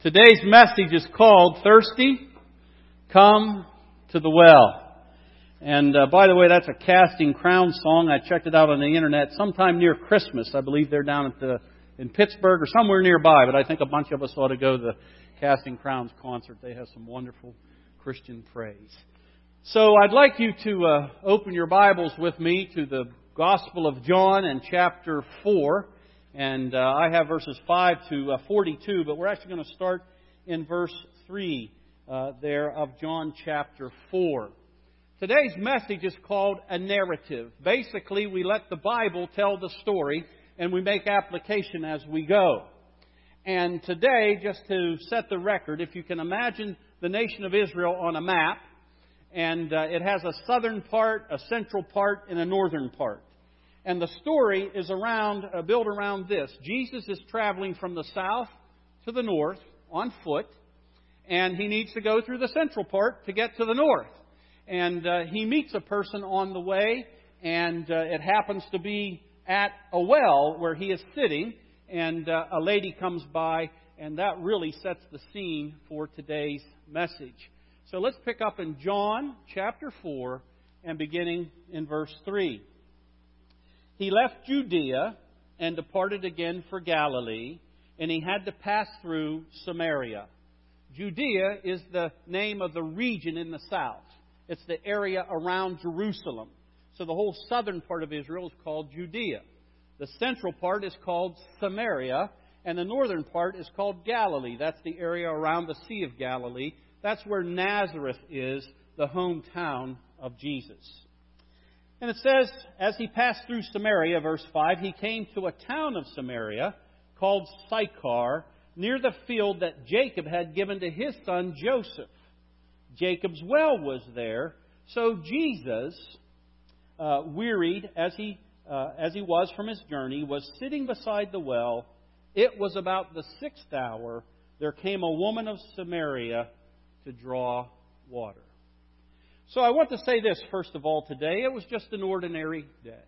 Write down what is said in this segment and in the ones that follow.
Today's message is called Thirsty, Come to the Well. And by the way, that's a Casting Crowns song. I checked it out on the internet sometime near Christmas. I believe they're down in Pittsburgh or somewhere nearby, but I think a bunch of us ought to go to the Casting Crowns concert. They have some wonderful Christian praise. So I'd like you to open your Bibles with me to the Gospel of John and chapter 4. And I have verses 5 to 42, but we're actually going to start in verse 3 there of John chapter 4. Today's message is called a narrative. Basically, we let the Bible tell the story, and we make application as we go. And today, just to set the record, if you can imagine the nation of Israel on a map, and it has a southern part, a central part, and a northern part. And the story is built around this. Jesus is traveling from the south to the north on foot, and he needs to go through the central part to get to the north. And he meets a person on the way, and it happens to be at a well where he is sitting, and a lady comes by, and that really sets the scene for today's message. So let's pick up in John chapter 4 and beginning in verse 3. He left Judea and departed again for Galilee, and he had to pass through Samaria. Judea is the name of the region in the south. It's the area around Jerusalem. So the whole southern part of Israel is called Judea. The central part is called Samaria, and the northern part is called Galilee. That's the area around the Sea of Galilee. That's where Nazareth is, the hometown of Jesus. And it says, as he passed through Samaria, verse 5, he came to a town of Samaria called Sychar, near the field that Jacob had given to his son Joseph. Jacob's well was there, so Jesus, wearied as he was from his journey, was sitting beside the well. It was about the 6th hour. There came a woman of Samaria to draw water. So I want to say this, first of all, today. It was just an ordinary day.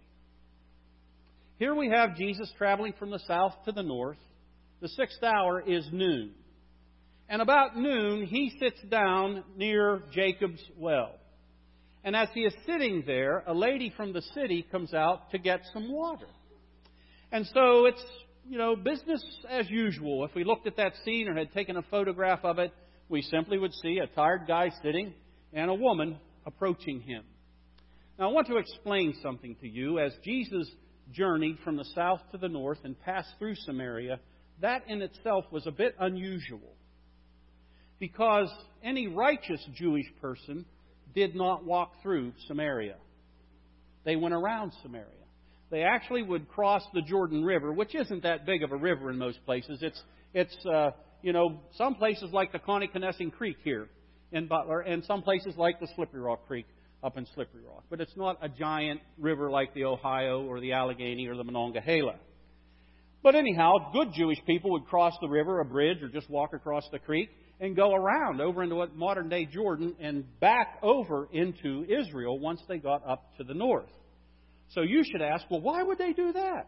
Here we have Jesus traveling from the south to the north. The 6th hour is noon. And about noon, he sits down near Jacob's well. And as he is sitting there, a lady from the city comes out to get some water. And so it's, business as usual. If we looked at that scene or had taken a photograph of it, we simply would see a tired guy sitting and a woman approaching him. Now, I want to explain something to you. As Jesus journeyed from the south to the north and passed through Samaria, that in itself was a bit unusual, because any righteous Jewish person did not walk through Samaria. They went around Samaria. They actually would cross the Jordan River, which isn't that big of a river in most places. It's some places like the Connie-Knesset Creek here in Butler, and some places like the Slippery Rock Creek up in Slippery Rock. But it's not a giant river like the Ohio or the Allegheny or the Monongahela. But anyhow, good Jewish people would cross the river, a bridge, or just walk across the creek and go around over into what modern-day Jordan and back over into Israel once they got up to the north. So you should ask, well, why would they do that?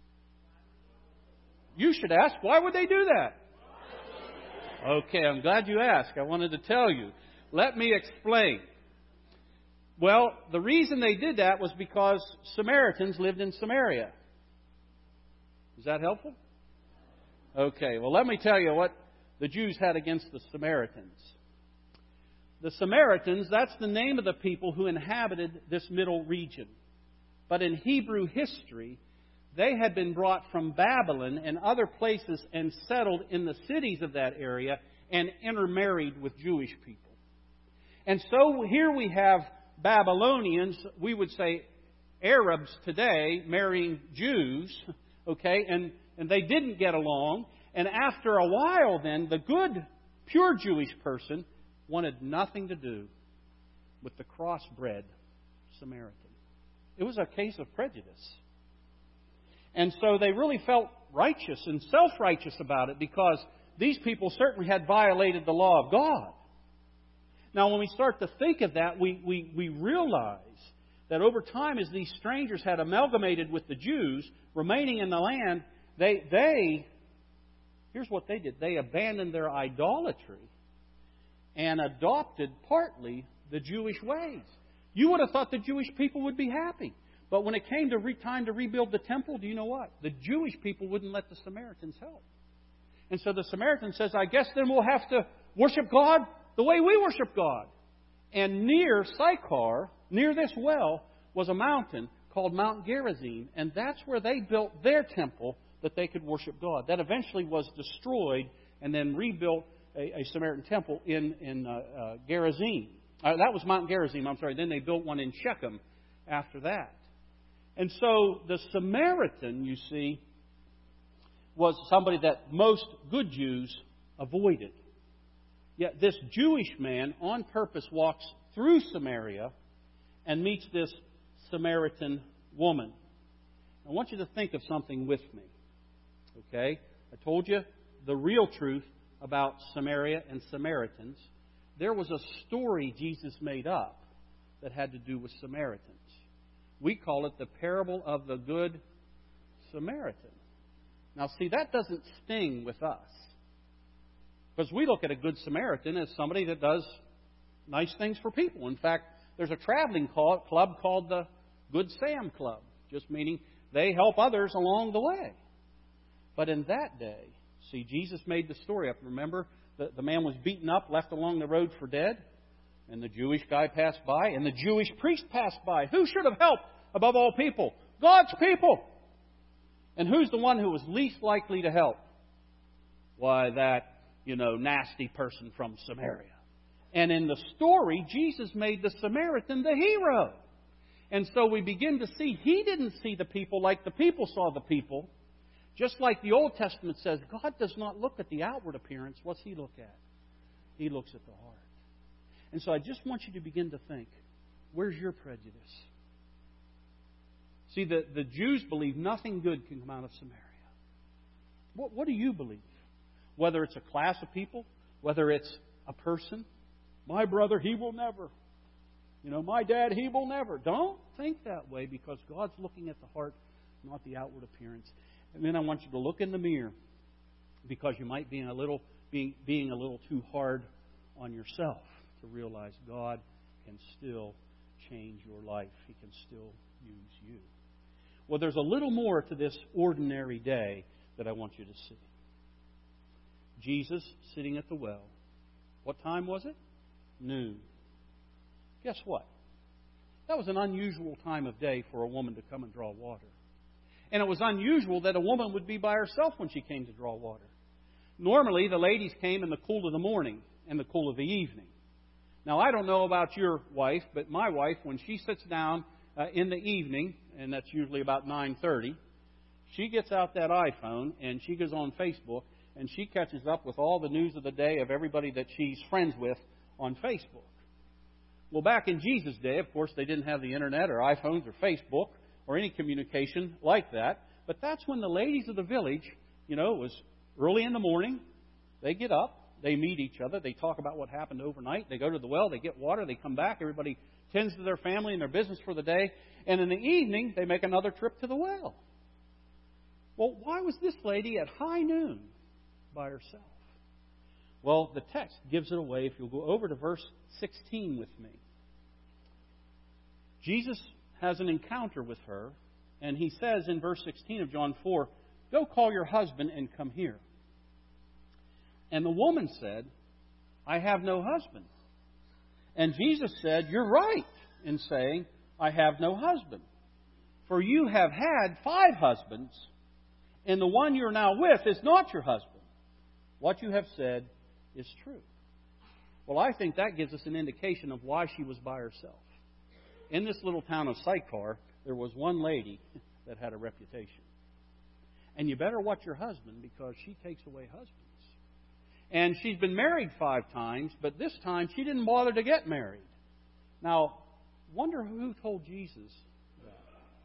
You should ask, why would they do that? Okay, I'm glad you asked. I wanted to tell you. Let me explain. Well, the reason they did that was because Samaritans lived in Samaria. Is that helpful? Okay, well, let me tell you what the Jews had against the Samaritans. The Samaritans, that's the name of the people who inhabited this middle region. But in Hebrew history, they had been brought from Babylon and other places and settled in the cities of that area and intermarried with Jewish people. And so here we have Babylonians, we would say Arabs today, marrying Jews, okay, and they didn't get along. And after a while then, the good, pure Jewish person wanted nothing to do with the crossbred Samaritan. It was a case of prejudice. And so they really felt righteous and self-righteous about it, because these people certainly had violated the law of God. Now, when we start to think of that, we realize that over time, as these strangers had amalgamated with the Jews remaining in the land, they here's what they did. They abandoned their idolatry and adopted partly the Jewish ways. You would have thought the Jewish people would be happy. But when it came to time to rebuild the temple, do you know what? The Jewish people wouldn't let the Samaritans help. And so the Samaritan says, I guess then we'll have to worship God the way we worship God. And near Sychar, near this well, was a mountain called Mount Gerizim. And that's where they built their temple that they could worship God. That eventually was destroyed and then rebuilt a Samaritan temple in Gerizim. That was Mount Gerizim, I'm sorry. Then they built one in Shechem after that. And so the Samaritan, you see, was somebody that most good Jews avoided. Yet this Jewish man on purpose walks through Samaria and meets this Samaritan woman. I want you to think of something with me. Okay? I told you the real truth about Samaria and Samaritans. There was a story Jesus made up that had to do with Samaritans. We call it the parable of the Good Samaritan. Now, see, that doesn't sting with us. Because we look at a Good Samaritan as somebody that does nice things for people. In fact, there's a traveling club called the Good Sam Club, just meaning they help others along the way. But in that day, see, Jesus made the story up. Remember, the man was beaten up, left along the road for dead, and the Jewish guy passed by, and the Jewish priest passed by. Who should have helped above all people? God's people. And who's the one who was least likely to help? Why, that, nasty person from Samaria. And in the story, Jesus made the Samaritan the hero. And so we begin to see he didn't see the people like the people saw the people. Just like the Old Testament says, God does not look at the outward appearance. What's He look at? He looks at the heart. And so I just want you to begin to think, where's your prejudice? See, the Jews believe nothing good can come out of Samaria. What do you believe? Whether it's a class of people, whether it's a person. My brother, he will never. My dad, he will never. Don't think that way, because God's looking at the heart, not the outward appearance. And then I want you to look in the mirror, because you might be being a little too hard on yourself to realize God can still change your life. He can still use you. Well, there's a little more to this ordinary day that I want you to see. Jesus sitting at the well. What time was it? Noon. Guess what? That was an unusual time of day for a woman to come and draw water. And it was unusual that a woman would be by herself when she came to draw water. Normally, the ladies came in the cool of the morning and the cool of the evening. Now, I don't know about your wife, but my wife, when she sits down in the evening, and that's usually about 9:30, she gets out that iPhone and she goes on Facebook and she catches up with all the news of the day of everybody that she's friends with on Facebook. Well, back in Jesus' day, of course, they didn't have the internet or iPhones or Facebook or any communication like that. But that's when the ladies of the village, it was early in the morning. They get up, they meet each other, they talk about what happened overnight. They go to the well, they get water, they come back. Everybody tends to their family and their business for the day. And in the evening, they make another trip to the well. Well, why was this lady at high noon by herself? Well, the text gives it away. If you'll go over to verse 16 with me. Jesus has an encounter with her, and He says in verse 16 of John 4, "Go call your husband and come here." And the woman said, "I have no husband." And Jesus said, "You're right in saying, I have no husband. For you have had 5 husbands, and the one you're now with is not your husband. What you have said is true." Well, I think that gives us an indication of why she was by herself. In this little town of Sychar, there was one lady that had a reputation. And you better watch your husband, because she takes away husbands. And she's been married 5 times, but this time she didn't bother to get married. Now, wonder who told Jesus that.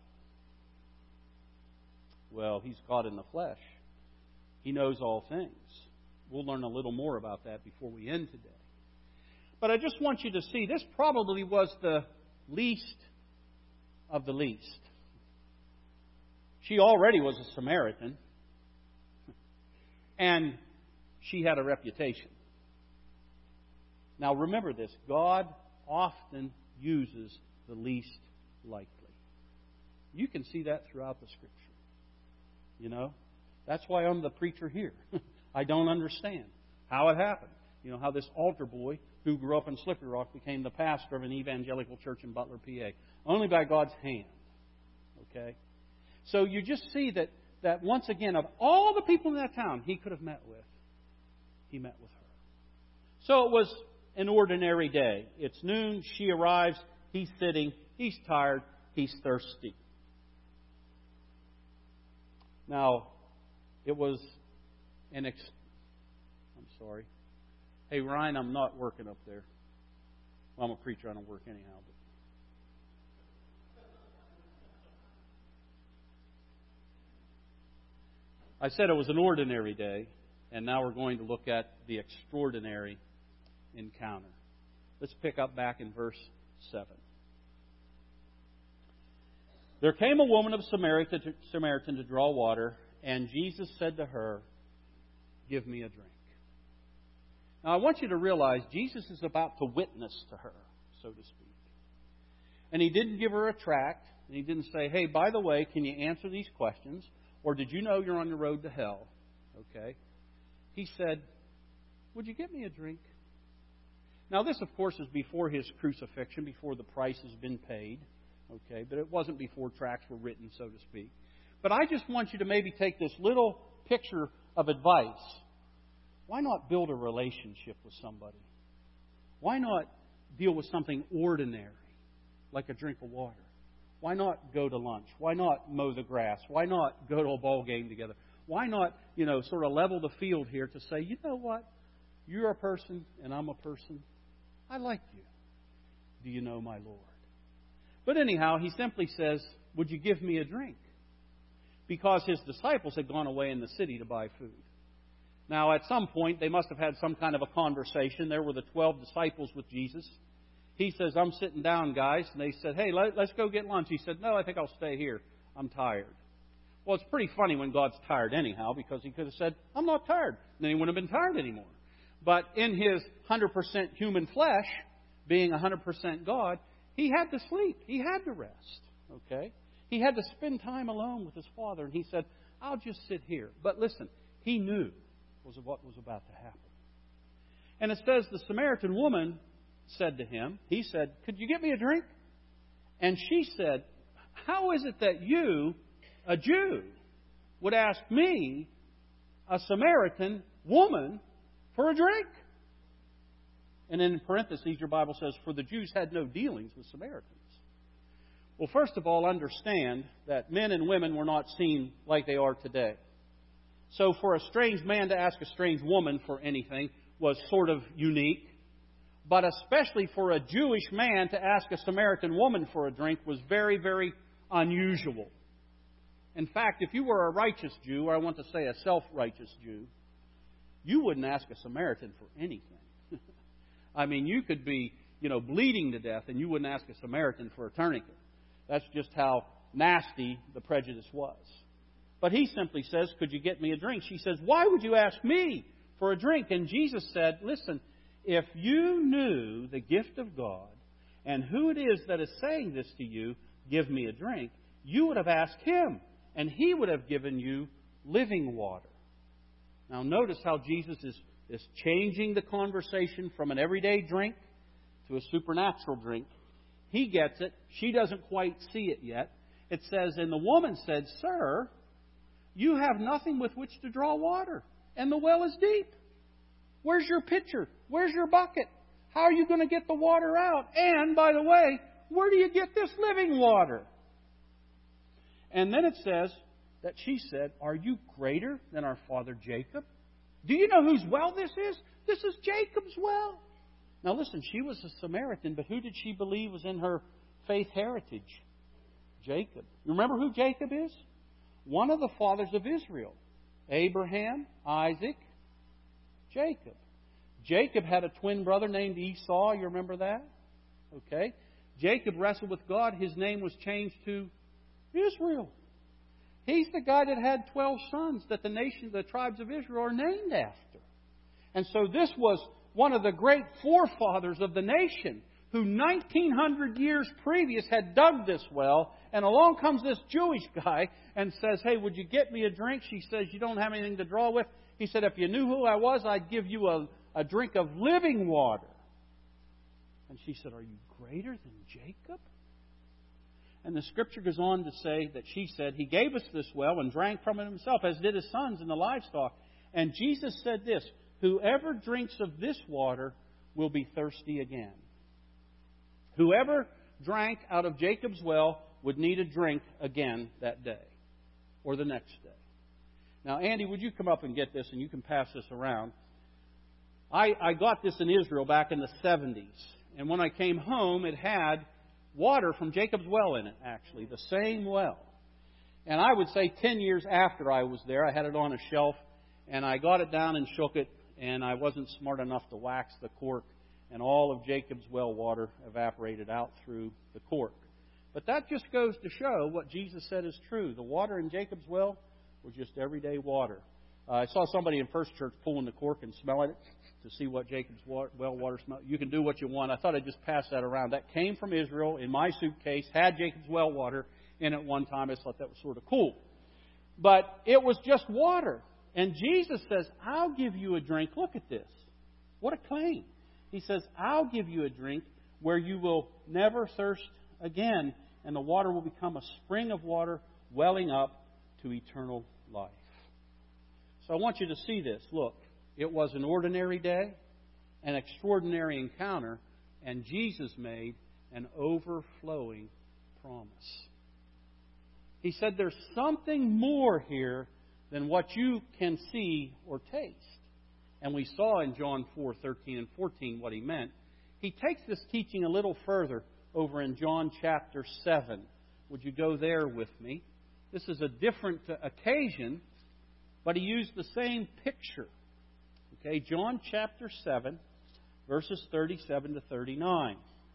Well, He's God in the flesh. He knows all things. We'll learn a little more about that before we end today. But I just want you to see, this probably was the least of the least. She already was a Samaritan. And she had a reputation. Now remember this, God often uses the least likely. You can see that throughout the Scripture. You know, that's why I'm the preacher here. I don't understand how it happened. You know, how this altar boy who grew up in Slippery Rock became the pastor of an evangelical church in Butler, PA. Only by God's hand. Okay? So you just see that once again, of all the people in that town he could have met with, he met with her. So it was an ordinary day. It's noon, she arrives, he's sitting, he's tired, he's thirsty. Now, it was I'm sorry. Hey, Ryan, I'm not working up there. Well, I'm a preacher, I don't work anyhow. But I said it was an ordinary day, and now we're going to look at the extraordinary encounter. Let's pick up back in verse 7. There came a woman of Samaritan to draw water, and Jesus said to her, "Give me a drink." Now I want you to realize Jesus is about to witness to her, so to speak. And He didn't give her a tract, and He didn't say, "Hey, by the way, can you answer these questions? Or did you know you're on the road to hell?" Okay. He said, "Would you get me a drink?" Now this, of course, is before His crucifixion, before the price has been paid. Okay, but it wasn't before tracts were written, so to speak. But I just want you to maybe take this little picture of advice. Why not build a relationship with somebody? Why not deal with something ordinary, like a drink of water? Why not go to lunch? Why not mow the grass? Why not go to a ball game together? Why not, sort of level the field here to say, you know what? You're a person and I'm a person. I like you. Do you know my Lord? But anyhow, He simply says, "Would you give me a drink?" Because His disciples had gone away in the city to buy food. Now, at some point, they must have had some kind of a conversation. There were the 12 disciples with Jesus. He says, "I'm sitting down, guys." And they said, "Hey, let's go get lunch." He said, "No, I think I'll stay here. I'm tired." Well, it's pretty funny when God's tired anyhow, because He could have said, "I'm not tired." And then He wouldn't have been tired anymore. But in His 100% human flesh, being 100% God, He had to sleep. He had to rest. Okay? He had to spend time alone with His Father. And He said, "I'll just sit here." But listen, He knew what was about to happen. And it says the Samaritan woman said to Him, He said, "Could you get me a drink?" And she said, "How is it that you, a Jew, would ask me, a Samaritan woman, for a drink?" And in parentheses, your Bible says, "For the Jews had no dealings with Samaritans." Well, first of all, understand that men and women were not seen like they are today. So for a strange man to ask a strange woman for anything was sort of unique. But especially for a Jewish man to ask a Samaritan woman for a drink was very, very unusual. In fact, if you were a righteous Jew, or I want to say a self-righteous Jew, you wouldn't ask a Samaritan for anything. I mean, you could be, bleeding to death, and you wouldn't ask a Samaritan for a tourniquet. That's just how nasty the prejudice was. But He simply says, "Could you get me a drink?" She says, "Why would you ask me for a drink?" And Jesus said, "Listen, if you knew the gift of God and who it is that is saying this to you, 'Give me a drink,' you would have asked Him, and He would have given you living water." Now notice how Jesus is changing the conversation from an everyday drink to a supernatural drink. He gets it. She doesn't quite see it yet. It says, "And the woman said, 'Sir, you have nothing with which to draw water, and the well is deep. Where's your pitcher? Where's your bucket? How are you going to get the water out? And, by the way, where do you get this living water?" And then it says that she said, "Are you greater than our father Jacob? Do you know whose well this is? This is Jacob's well." Now listen, she was a Samaritan, but who did she believe was in her faith heritage? Jacob. You remember who Jacob is? One of the fathers of Israel. Abraham, Isaac, Jacob. Jacob had a twin brother named Esau. You remember that? Okay. Jacob wrestled with God. His name was changed to Israel. He's the guy that had 12 sons that the tribes of Israel are named after. And so this was one of the great forefathers of the nation who 1900 years previous had dug this well. And along comes this Jewish guy and says, hey, would you get me a drink? She says, you don't have anything to draw with. He said, if you knew who I was, I'd give you a drink of living water. And she said, are you greater than Jacob? And the Scripture goes on to say that she said, he gave us this well and drank from it himself, as did his sons and the livestock. And Jesus said this, whoever drinks of this water will be thirsty again. Whoever drank out of Jacob's well would need a drink again that day or the next day. Now, Andy, would you come up and get this, and you can pass this around. I got this in Israel back in the 70s. And when I came home, it had water from Jacob's well in it, actually, the same well. And I would say 10 years after I was there, I had it on a shelf, and I got it down and shook it, and I wasn't smart enough to wax the cork, and all of Jacob's well water evaporated out through the cork. But that just goes to show what Jesus said is true. The water in Jacob's well was just everyday water. I saw somebody in First Church pulling the cork and smelling it to see what Jacob's well water smelled. You can do what you want. I thought I'd just pass that around. That came from Israel in my suitcase, had Jacob's well water in it one time. I thought that was sort of cool. But it was just water. And Jesus says, I'll give you a drink. Look at this. What a claim. He says, I'll give you a drink where you will never thirst again, and the water will become a spring of water welling up to eternal life. So I want you to see this. Look, it was an ordinary day, an extraordinary encounter, and Jesus made an overflowing promise. He said there's something more here than what you can see or taste. And we saw in John 4:13 and 14 what he meant. He takes this teaching a little further over in John chapter 7. Would you go there with me? This is a different occasion, but he used the same picture. Okay, John chapter 7, verses 37 to 39.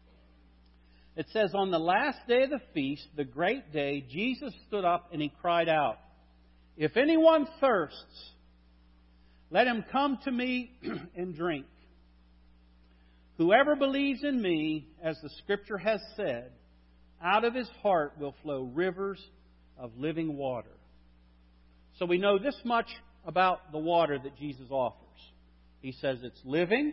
It says, on the last day of the feast, the great day, Jesus stood up and he cried out, if anyone thirsts, let him come to me and drink. Whoever believes in me, as the Scripture has said, out of his heart will flow rivers of living water. So we know this much about the water that Jesus offers. He says it's living.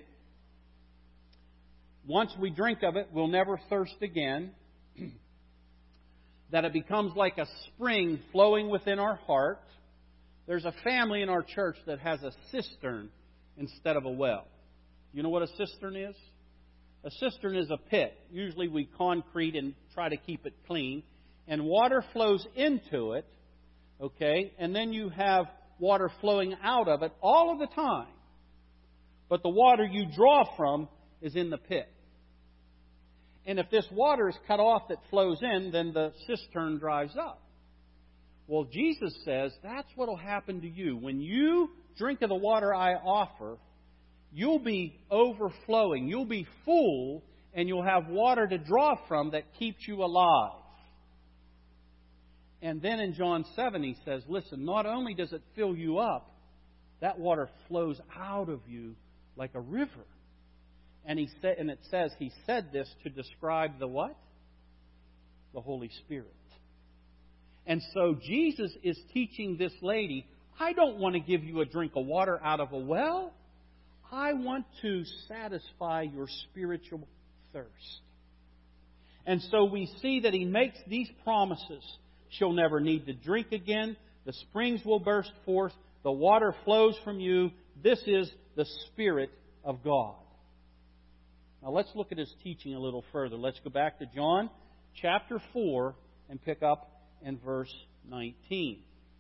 Once we drink of it, we'll never thirst again. That it becomes like a spring flowing within our heart. There's a family in our church that has a cistern instead of a well. You know what a cistern is? A cistern is a pit. Usually we concrete and try to keep it clean. And water flows into it, okay? And then you have water flowing out of it all of the time. But the water you draw from is in the pit. And if this water is cut off that flows in, then the cistern dries up. Well, Jesus says that's what will happen to you. When you drink of the water I offer, you'll be overflowing. You'll be full, and you'll have water to draw from that keeps you alive. And then in John 7, he says, listen, not only does it fill you up, that water flows out of you like a river. And it says he said this to describe the what? The Holy Spirit. And so Jesus is teaching this lady, I don't want to give you a drink of water out of a well. I want to satisfy your spiritual thirst. And so we see that he makes these promises. She'll never need to drink again. The springs will burst forth. The water flows from you. This is the Spirit of God. Now let's look at his teaching a little further. Let's go back to John chapter 4 and pick up in verse 19.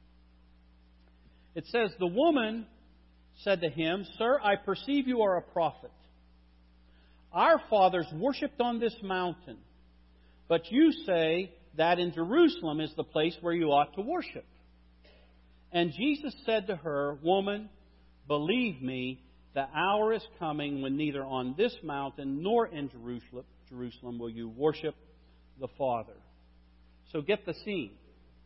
It says, the woman said to him, Sir, I perceive you are a prophet. Our fathers worshipped on this mountain, but you say that in Jerusalem is the place where you ought to worship. And Jesus said to her, Woman, believe me, the hour is coming when neither on this mountain nor in Jerusalem will you worship the Father. So get the scene.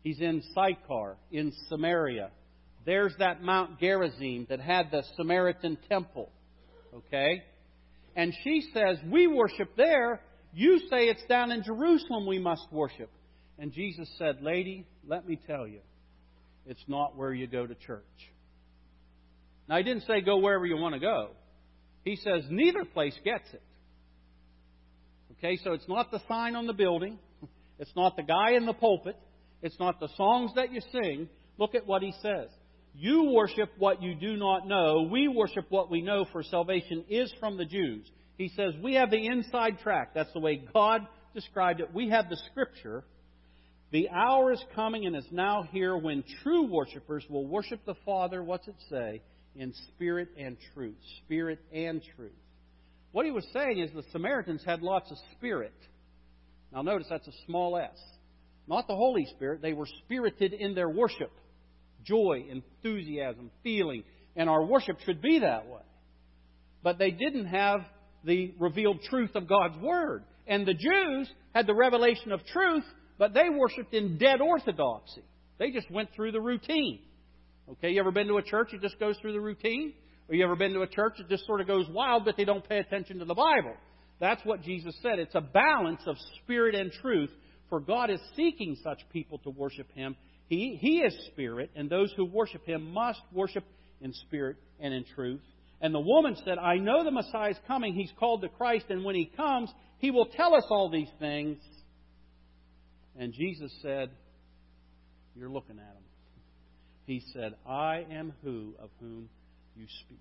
He's in Sychar, in Samaria. There's that Mount Gerizim that had the Samaritan temple. Okay? And she says, we worship there. You say it's down in Jerusalem we must worship. And Jesus said, lady, let me tell you, it's not where you go to church. Now, He didn't say go wherever you want to go. He says neither place gets it. Okay, so it's not the sign on the building. It's not the guy in the pulpit. It's not the songs that you sing. Look at what He says. You worship what you do not know. We worship what we know, for salvation is from the Jews. He says we have the inside track. That's the way God described it. We have the Scripture. The hour is coming and is now here when true worshipers will worship the Father, what's it say? In spirit and truth. Spirit and truth. What He was saying is the Samaritans had lots of spirit. Now notice that's a small s. Not the Holy Spirit. They were spirited in their worship. Joy, enthusiasm, feeling. And our worship should be that way. But they didn't have the revealed truth of God's Word. And the Jews had the revelation of truth, but they worshipped in dead orthodoxy. They just went through the routine. Okay, you ever been to a church that just goes through the routine? Or you ever been to a church that just sort of goes wild, but they don't pay attention to the Bible? That's what Jesus said. It's a balance of spirit and truth, for God is seeking such people to worship Him. He is spirit, and those who worship Him must worship in spirit and in truth. And the woman said, I know the Messiah is coming. He's called the Christ, and when He comes, He will tell us all these things. And Jesus said, you're looking at Him. He said, I am who of whom you speak.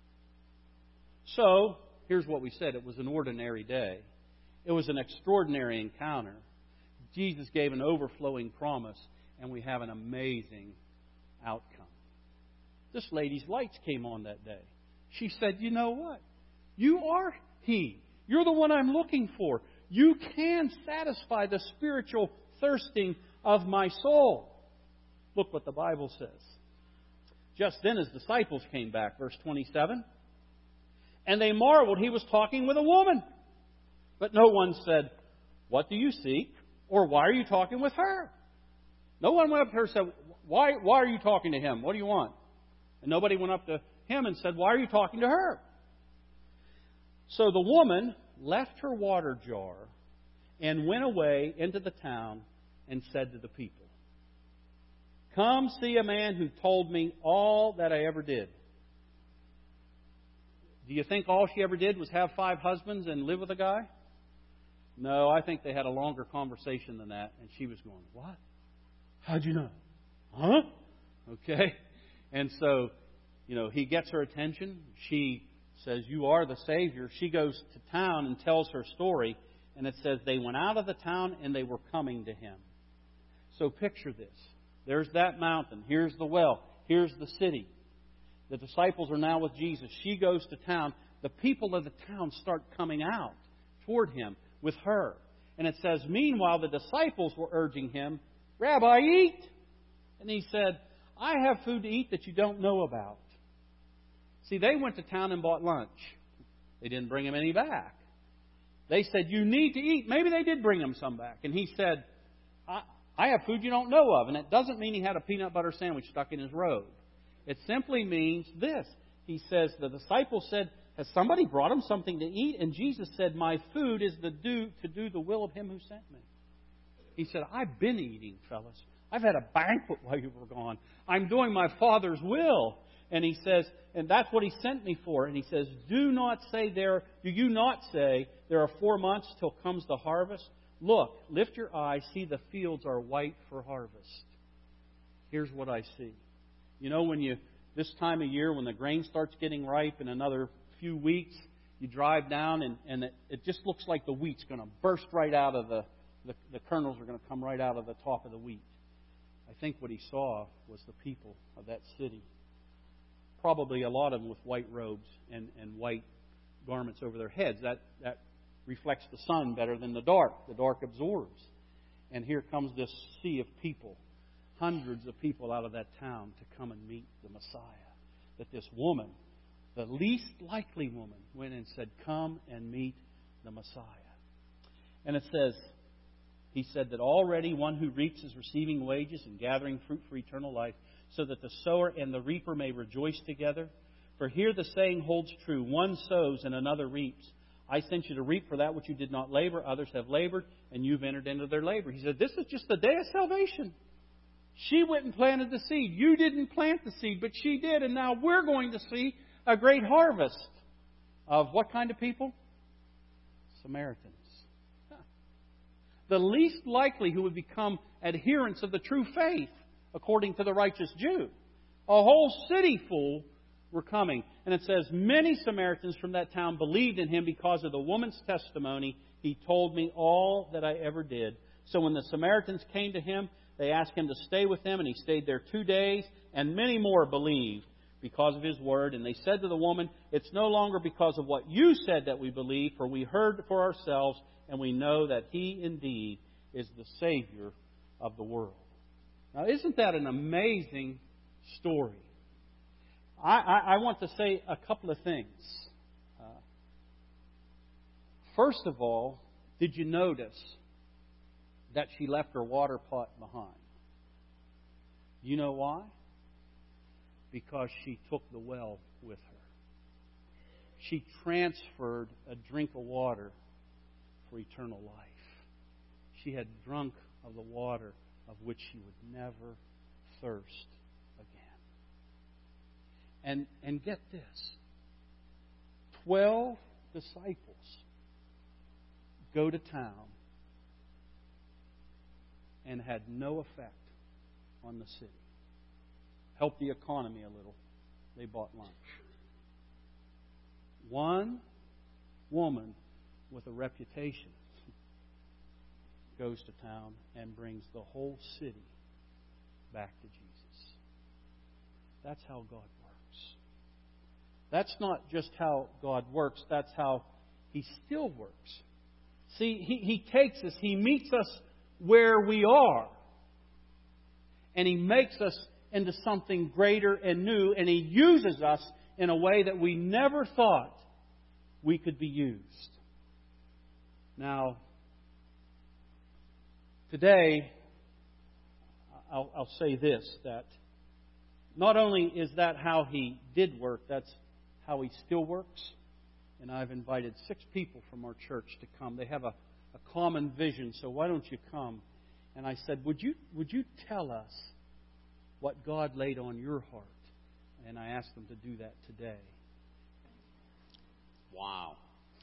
So, here's what we said. It was an ordinary day. It was an extraordinary encounter. Jesus gave an overflowing promise, and we have an amazing outcome. This lady's lights came on that day. She said, you know what? You are He. You're the one I'm looking for. You can satisfy the spiritual thirsting of my soul. Look what the Bible says. Just then His disciples came back, verse 27. And they marveled He was talking with a woman. But no one said, what do you seek? Or why are you talking with her? No one went up to her and said, why are you talking to him? What do you want? And nobody went up to him and said, why are you talking to her? So the woman left her water jar and went away into the town and said to the people, come see a man who told me all that I ever did. Do you think all she ever did was have 5 husbands and live with a guy? No, I think they had a longer conversation than that. And she was going, what? How'd you know? Huh? Okay. And so, he gets her attention. She says, you are the Savior. She goes to town and tells her story. And it says, they went out of the town and they were coming to Him. So picture this. There's that mountain. Here's the well. Here's the city. The disciples are now with Jesus. She goes to town. The people of the town start coming out toward Him with her. And it says, meanwhile, the disciples were urging Him, Rabbi, eat. And He said, I have food to eat that you don't know about. See, they went to town and bought lunch. They didn't bring Him any back. They said, you need to eat. Maybe they did bring Him some back. And He said, I have food you don't know of. And it doesn't mean He had a peanut butter sandwich stuck in His robe. It simply means this. He says, the disciples said, has somebody brought Him something to eat? And Jesus said, my food is to do the will of Him who sent me. He said, I've been eating, fellas. I've had a banquet while you were gone. I'm doing my Father's will. And He says, and that's what He sent me for. And He says, do you not say there are 4 months till comes the harvest? Look, lift your eyes, see the fields are white for harvest. Here's what I see. This time of year when the grain starts getting ripe in another few weeks, you drive down and it just looks like the wheat's going to burst right out of the kernels are going to come right out of the top of the wheat. I think what He saw was the people of that city. Probably a lot of them with white robes and white garments over their heads. That reflects the sun better than the dark. The dark absorbs. And here comes this sea of people. Hundreds of people out of that town to come and meet the Messiah. That this woman, the least likely woman, went and said, come and meet the Messiah. And it says, He said that already one who reaps is receiving wages and gathering fruit for eternal life, so that the sower and the reaper may rejoice together. For here the saying holds true, one sows and another reaps. I sent you to reap for that which you did not labor. Others have labored, and you've entered into their labor. He said, this is just the day of salvation. She went and planted the seed. You didn't plant the seed, but she did. And now we're going to see a great harvest of what kind of people? Samaritans. The least likely who would become adherents of the true faith, according to the righteous Jew. A whole city full were coming. And it says, many Samaritans from that town believed in him because of the woman's testimony. He told me all that I ever did. So when the Samaritans came to him, they asked him to stay with them, and he stayed there 2 days. And many more believed because of his word. And they said to the woman, it's no longer because of what you said that we believe, for we heard for ourselves, and we know that he indeed is the Savior of the world. Now, isn't that an amazing story? I want to say a couple of things. First of all, did you notice that she left her water pot behind? You know why? Because she took the well with her. She transferred a drink of water for eternal life. She had drunk of the water of which she would never thirst again. And get this. 12 disciples go to town and had no effect on the city. Helped the economy a little. They bought lunch. One woman with a reputation goes to town and brings the whole city back to Jesus. That's how God works. That's not just how God works, that's how He still works. See, He takes us, He meets us where we are, and He makes us into something greater and new, and He uses us in a way that we never thought we could be used. Now, today, I'll say this, that not only is that how He did work, that's how He still works. And I've invited 6 people from our church to come. They have a common vision, so why don't you come? And I said, would you tell us what God laid on your heart? And I asked them to do that today. Wow.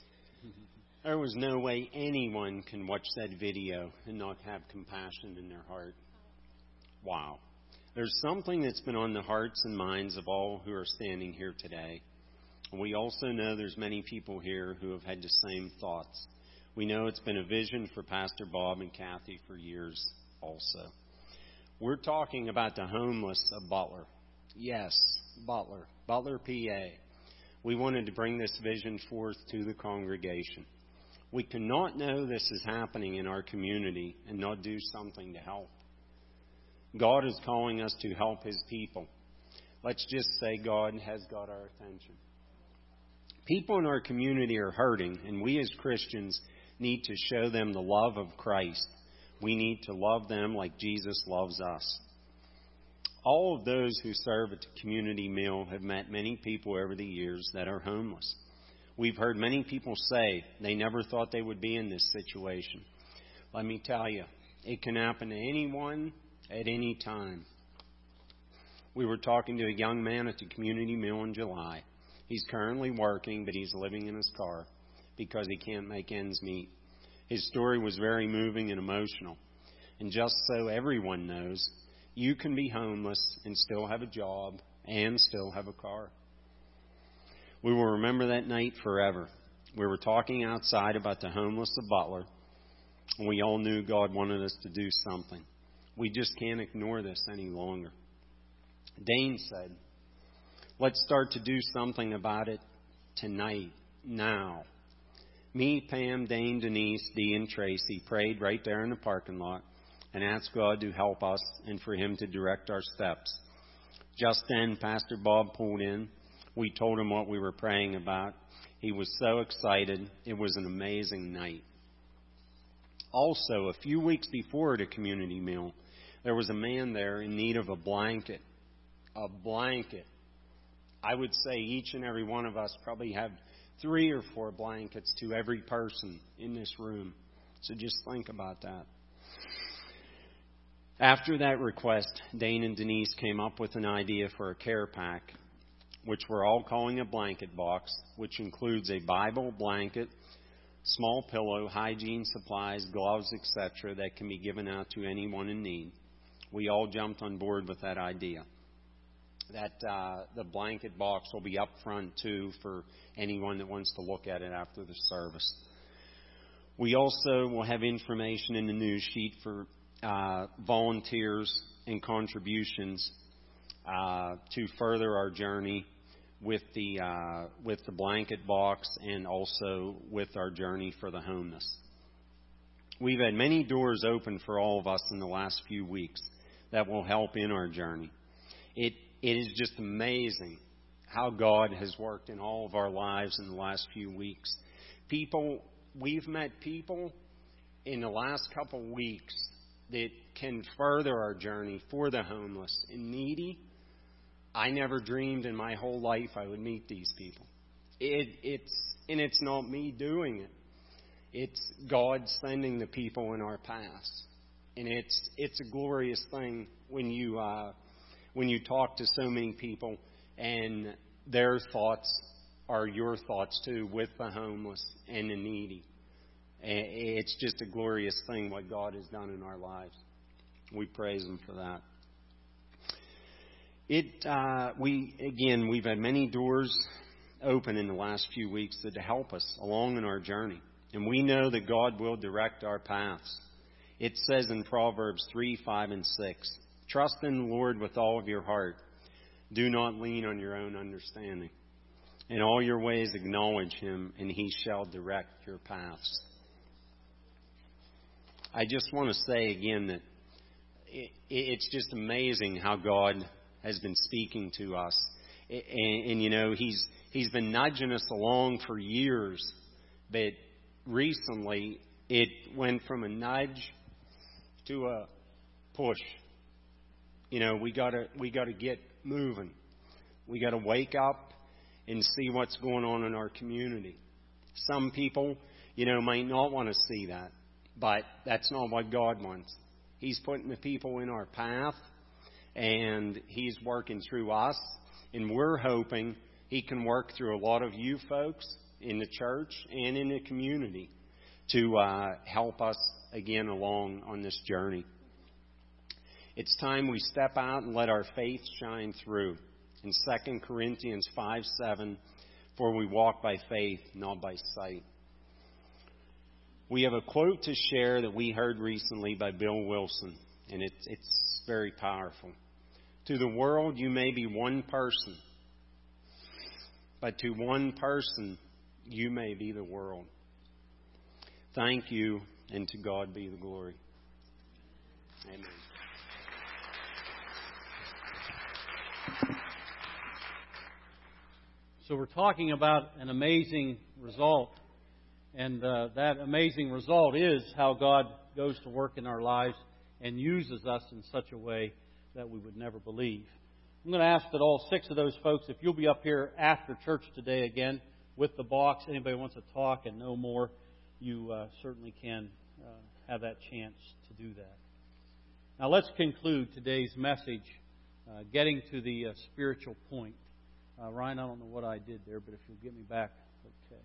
There was no way anyone can watch that video and not have compassion in their heart. Wow. There's something that's been on the hearts and minds of all who are standing here today. We also know there's many people here who have had the same thoughts. We know it's been a vision for Pastor Bob and Kathy for years also. We're talking about the homeless of Butler. Yes, Butler, PA. We wanted to bring this vision forth to the congregation. We cannot know this is happening in our community and not do something to help. God is calling us to help His people. Let's just say God has got our attention. People in our community are hurting, and we as Christians need to show them the love of Christ. We need to love them like Jesus loves us. All of those who serve at the community meal have met many people over the years that are homeless. We've heard many people say they never thought they would be in this situation. Let me tell you, it can happen to anyone at any time. We were talking to a young man at the community meal in July. He's currently working, but he's living in his car because he can't make ends meet. His story was very moving and emotional. And just so everyone knows, you can be homeless and still have a job and still have a car. We will remember that night forever. We were talking outside about the homeless of Butler, and we all knew God wanted us to do something. We just can't ignore this any longer. Dane said, let's start to do something about it tonight, now. Me, Pam, Dane, Denise, Dee, and Tracy prayed right there in the parking lot and asked God to help us and for Him to direct our steps. Just then, Pastor Bob pulled in. We told him what we were praying about. He was so excited. It was an amazing night. Also, a few weeks before the community meal, there was a man there in need of a blanket. A blanket. I would say each and every one of us probably have 3 or 4 blankets to every person in this room. So just think about that. After that request, Dane and Denise came up with an idea for a care pack, which we're all calling a blanket box, which includes a Bible, blanket, small pillow, hygiene supplies, gloves, etc., that can be given out to anyone in need. We all jumped on board with that idea. That the blanket box will be up front too for anyone that wants to look at it after the service. We also will have information in the news sheet for volunteers and contributions to further our journey with the blanket box and also with our journey for the homeless. We've had many doors open for all of us in the last few weeks that will help in our journey. It is just amazing how God has worked in all of our lives in the last few weeks. We've met people in the last couple of weeks that can further our journey for the homeless and needy. I never dreamed in my whole life I would meet these people. It's not me doing it. It's God sending the people in our paths. And it's a glorious thing when you talk to so many people and their thoughts are your thoughts too, with the homeless and the needy. It's just a glorious thing what God has done in our lives. We praise Him for that. We've had many doors open in the last few weeks to help us along in our journey. And we know that God will direct our paths. It says in Proverbs 3, 5, and 6, trust in the Lord with all of your heart. Do not lean on your own understanding. In all your ways acknowledge Him, and He shall direct your paths. I just want to say again that it's just amazing how God has been speaking to us. And you know, He's been nudging us along for years, but recently it went from a nudge to a push. You know, we gotta get moving. We gotta wake up and see what's going on in our community. Some people, you know, might not want to see that, but that's not what God wants. He's putting the people in our path, and He's working through us, and we're hoping He can work through a lot of you folks in the church and in the community to help us again along on this journey. It's time we step out and let our faith shine through. In 2 Corinthians 5:7, for we walk by faith, not by sight. We have a quote to share that we heard recently by Bill Wilson, and it's very powerful. To the world, you may be one person, but to one person, you may be the world. Thank you, and to God be the glory. Amen. So we're talking about an amazing result. And that amazing result is how God goes to work in our lives and uses us in such a way that we would never believe. I'm going to ask that all 6 of those folks, if you'll be up here after church today again with the box, anybody wants to talk and know more, you certainly can have that chance to do that. Now let's conclude today's message, getting to the spiritual point. Ryan, I don't know what I did there, but if you'll get me back, okay.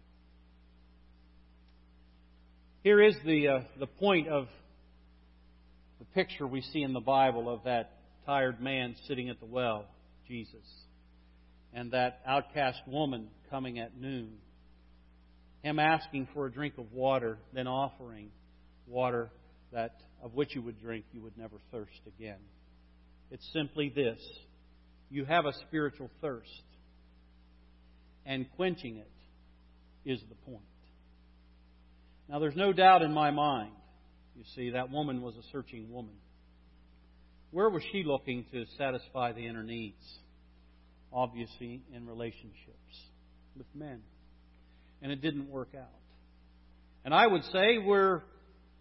Here is the point of the picture we see in the Bible of that tired man sitting at the well, Jesus, and that outcast woman coming at noon. Him asking for a drink of water, then offering water that of which you would drink, you would never thirst again. It's simply this. You have a spiritual thirst, and quenching it is the point. Now, there's no doubt in my mind, you see, that woman was a searching woman. Where was she looking to satisfy the inner needs? Obviously, in relationships with men. And it didn't work out. And I would say we're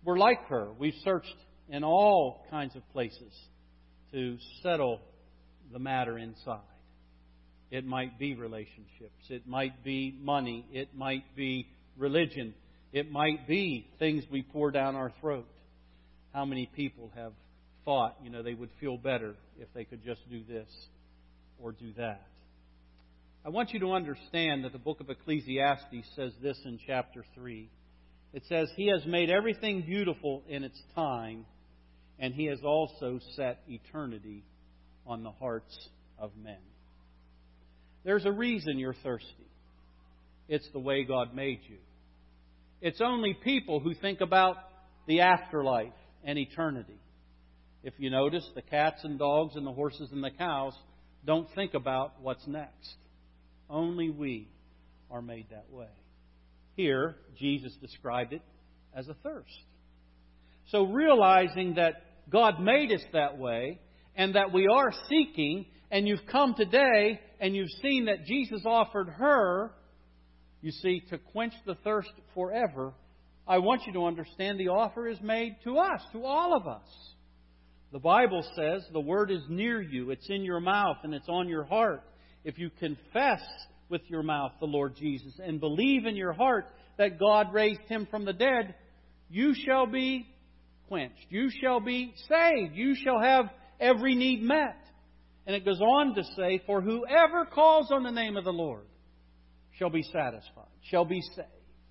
we're like her. We've searched in all kinds of places to settle the matter inside. It might be relationships. It might be money. It might be religion. It might be things we pour down our throat. How many people have thought, they would feel better if they could just do this or do that? I want you to understand that the book of Ecclesiastes says this in chapter 3. It says, He has made everything beautiful in its time, and He has also set eternity on the hearts of men. There's a reason you're thirsty. It's the way God made you. It's only people who think about the afterlife and eternity. If you notice, the cats and dogs and the horses and the cows don't think about what's next. Only we are made that way. Here, Jesus described it as a thirst. So realizing that God made us that way and that we are seeking, and you've come today and you've seen that Jesus offered her, you see, to quench the thirst forever, I want you to understand the offer is made to us, to all of us. The Bible says the Word is near you, it's in your mouth and it's on your heart. If you confess with your mouth the Lord Jesus and believe in your heart that God raised Him from the dead, you shall be quenched. You shall be saved. You shall have every need met. And it goes on to say, for whoever calls on the name of the Lord shall be satisfied, shall be saved.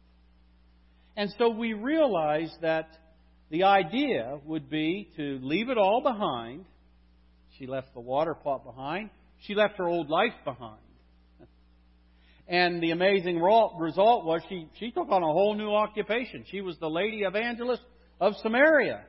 And so we realize that the idea would be to leave it all behind. She left the water pot behind. She left her old life behind. And the amazing result was she took on a whole new occupation. She was the lady evangelist of Samaria.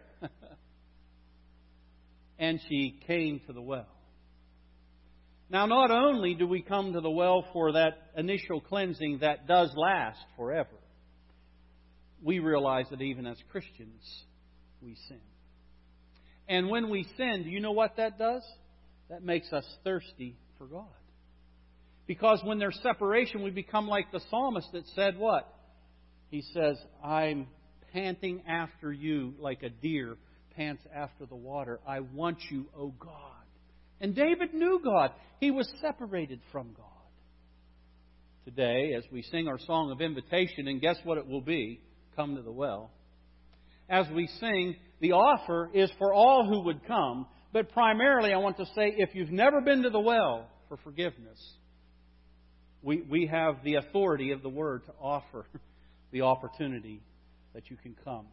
And she came to the well. Now, not only do we come to the well for that initial cleansing that does last forever, we realize that even as Christians, we sin. And when we sin, do you know what that does? That makes us thirsty for God. Because when there's separation, we become like the psalmist that said what? He says, I'm panting after you like a deer pants after the water. I want you, O God. And David knew God. He was separated from God. Today, as we sing our song of invitation, and guess what it will be? Come to the well. As we sing, the offer is for all who would come. But primarily, I want to say, if you've never been to the well for forgiveness, we have the authority of the Word to offer the opportunity that you can come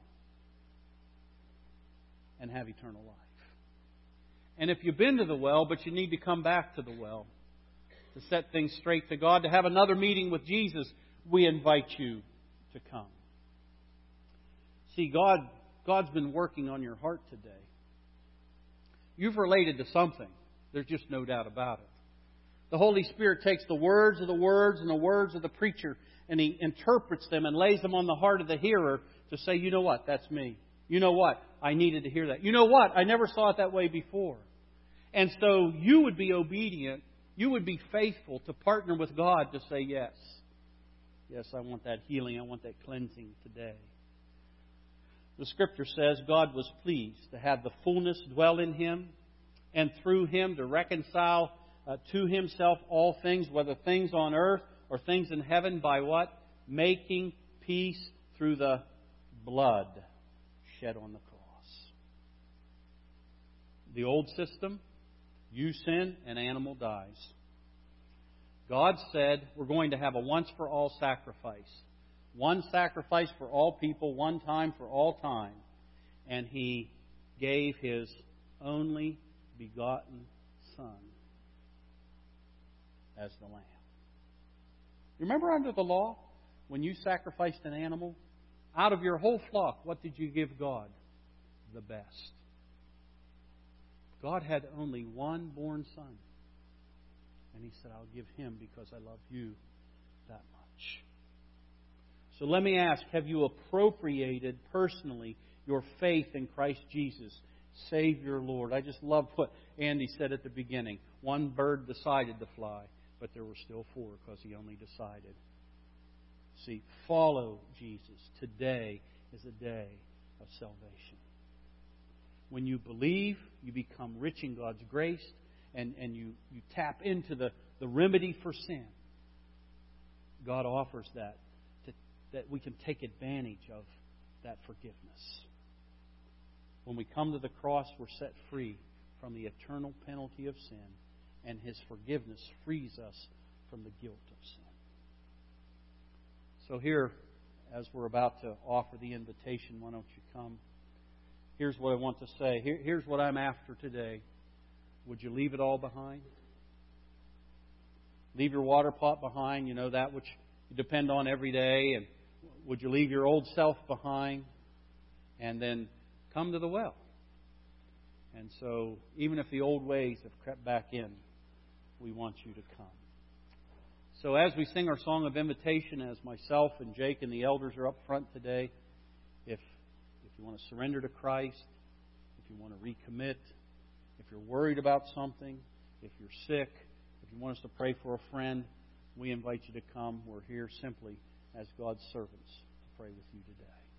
and have eternal life. And if you've been to the well, but you need to come back to the well to set things straight to God, to have another meeting with Jesus, we invite you to come. See, God's been working on your heart today. You've related to something. There's just no doubt about it. The Holy Spirit takes the words of the words and the words of the preacher, and He interprets them and lays them on the heart of the hearer to say, you know what, that's me. You know what, I needed to hear that. You know what, I never saw it that way before. And so you would be obedient, you would be faithful to partner with God to say, yes. Yes, I want that healing, I want that cleansing today. The Scripture says God was pleased to have the fullness dwell in Him, and through Him to reconcile to Himself all things, whether things on earth or things in heaven, by what? Making peace through the blood shed on the cross. The old system, you sin, an animal dies. God said we're going to have a once-for-all sacrifice. One sacrifice for all people, one time for all time. And He gave His only begotten Son as the lamb. You remember under the law, when you sacrificed an animal, out of your whole flock, what did you give God? The best. God had only one born son. And He said, I'll give Him because I love you that much. So let me ask, have you appropriated personally your faith in Christ Jesus, Savior, Lord? I just love what Andy said at the beginning. One bird decided to fly, but there were still four because he only decided. See, follow Jesus. Today is a day of salvation. When you believe, you become rich in God's grace, and you tap into the remedy for sin. God offers that we can take advantage of that forgiveness. When we come to the cross, we're set free from the eternal penalty of sin, and His forgiveness frees us from the guilt of sin. So here, as we're about to offer the invitation, why don't you come? Here's what I want to say. Here's what I'm after today. Would you leave it all behind? Leave your water pot behind, that which you depend on every day. And would you leave your old self behind? And then come to the well. And so, even if the old ways have crept back in, we want you to come. So as we sing our song of invitation, as myself and Jake and the elders are up front today, if you want to surrender to Christ, if you want to recommit, if you're worried about something, if you're sick, if you want us to pray for a friend, we invite you to come. We're here simply as God's servants to pray with you today.